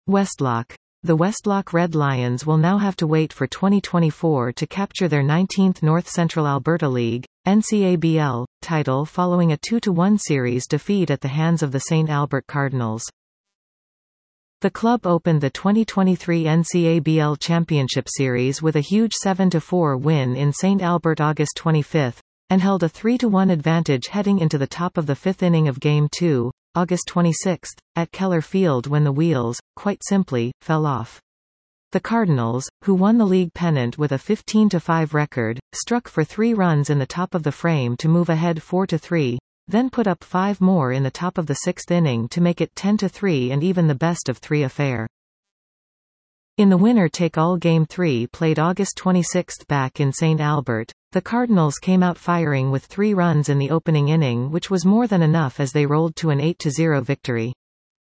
Westlock. The Westlock Red Lions will now have to wait for 2024 to capture their 19th North Central Alberta League (NCABL) title following a 2-1 series defeat at the hands of the St. Albert Cardinals. The club opened the 2023 NCABL Championship Series with a huge 7-4 win in St. Albert August 25, and held a 3-1 advantage heading into the top of the fifth inning of Game 2, August 26, at Keller Field when the wheels, quite simply, fell off. The Cardinals, who won the league pennant with a 15-5 record, struck for 3 runs in the top of the frame to move ahead 4-3, then put up 5 more in the top of the sixth inning to make it 10-3 and even the best-of-3 affair. In the winner-take-all Game 3 played August 26 back in St. Albert, the Cardinals came out firing with 3 runs in the opening inning, which was more than enough as they rolled to an 8-0 victory.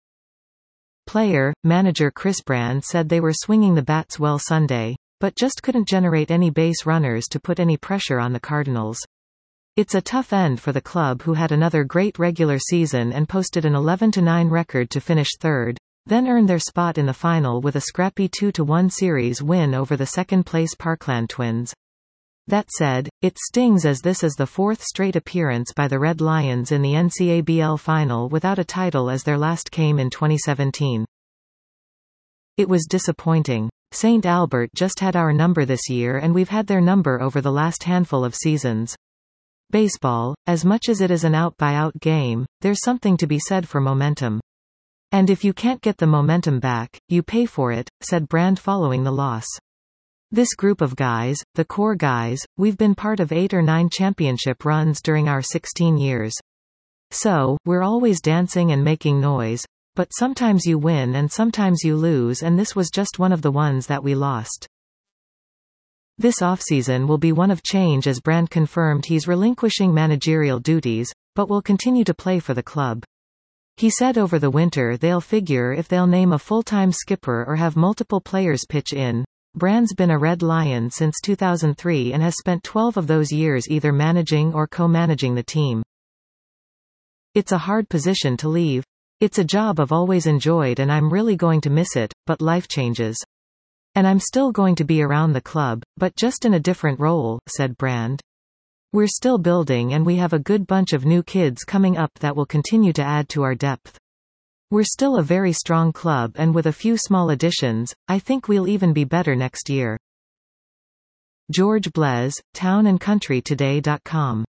Manager Chris Brand said they were swinging the bats well Sunday, but just couldn't generate any base runners to put any pressure on the Cardinals. It's a tough end for the club, who had another great regular season and posted an 11-9 record to finish third, then earned their spot in the final with a scrappy 2-1 series win over the second-place Parkland Twins. That said, it stings as this is the 4th straight appearance by the Red Lions in the NCABL final without a title, as their last came in 2017. It was disappointing. St. Albert just had our number this year, and we've had their number over the last handful of seasons. Baseball, as much as it is an out-by-out game, there's something to be said for momentum. And if you can't get the momentum back, you pay for it, said Brand following the loss. This group of guys, the core guys, we've been part of 8 or 9 championship runs during our 16 years. So, we're always dancing and making noise, but sometimes you win and sometimes you lose, and this was just one of the ones that we lost. This offseason will be one of change, as Brand confirmed he's relinquishing managerial duties, but will continue to play for the club. He said over the winter they'll figure if they'll name a full-time skipper or have multiple players pitch in. Brand's been a Red Lion since 2003 and has spent 12 of those years either managing or co-managing the team. It's a hard position to leave. It's a job I've always enjoyed and I'm really going to miss it, but life changes. And I'm still going to be around the club, but just in a different role, said Brand. We're still building and we have a good bunch of new kids coming up that will continue to add to our depth. We're still a very strong club, and with a few small additions, I think we'll even be better next year. George Blez, townandcountrytoday.com